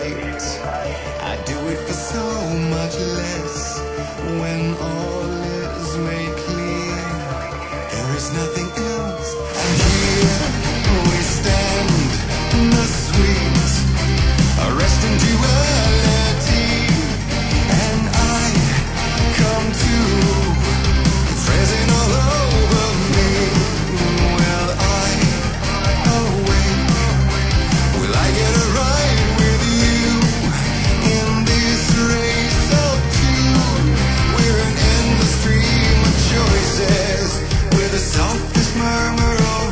right. I do it for so much less when all is made clear. There is nothing else, and here we stand, the sweet arrest in duality, and I come to, it's resin all over me. Will I awake? Will I get it right with you in this race of two? We're an endless stream of choices with the softest murmur of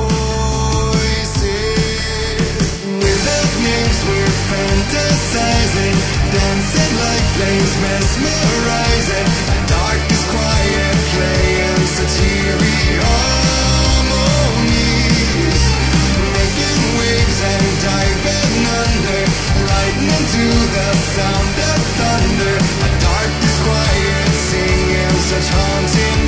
voices. Without names we're fantasizing, dancing like flames, mesmerizing. A darkness quiet playing such eerie harmonies, making waves and diving under, lightning to the sound of thunder. A darkness quiet singing such haunting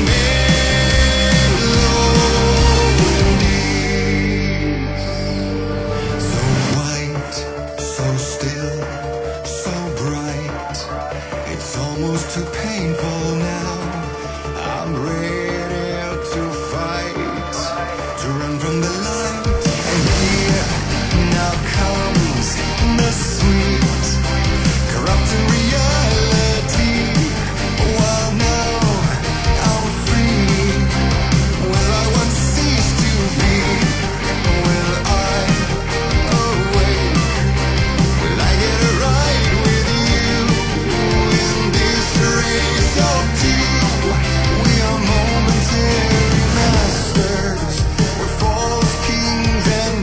melodies. So white, so still, so bright, it's almost too painful now. I'm ready to fight, to run from the light. And here now comes the sweet, corrupting reality. While now I'm free, will I once cease to be? Will I awake? Will I get it right with you in this race of two? We are momentary masters, we're false kings and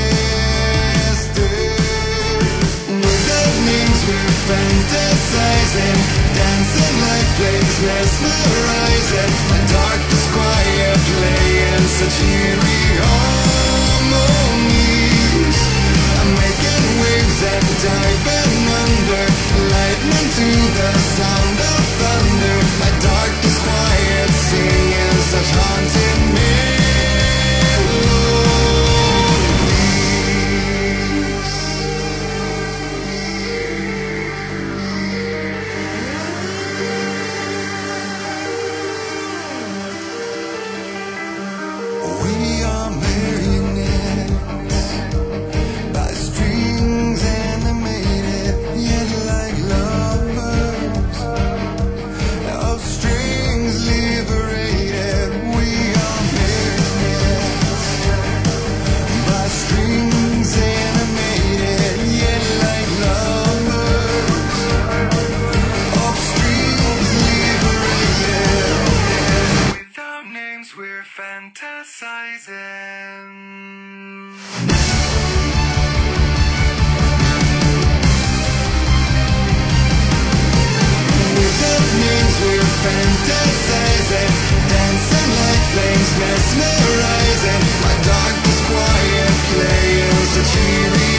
bastards. Without names we're fantasizing, dancing like flames, mesmerizing. A darkness quiet playing such eerie harmonies, I'm making waves and diving under, lightning to the sound of thunder. A darkness quiet singing such haunting melodies. We are marionettes by strings animated, yet like lovers of strings liberated. We are marionettes by strings animated, yet like lovers of strings liberated. Without names we're fantasizing. Without names we're fantasizing, dancing like flames, mesmerizing. My darkness quiet playing such eerie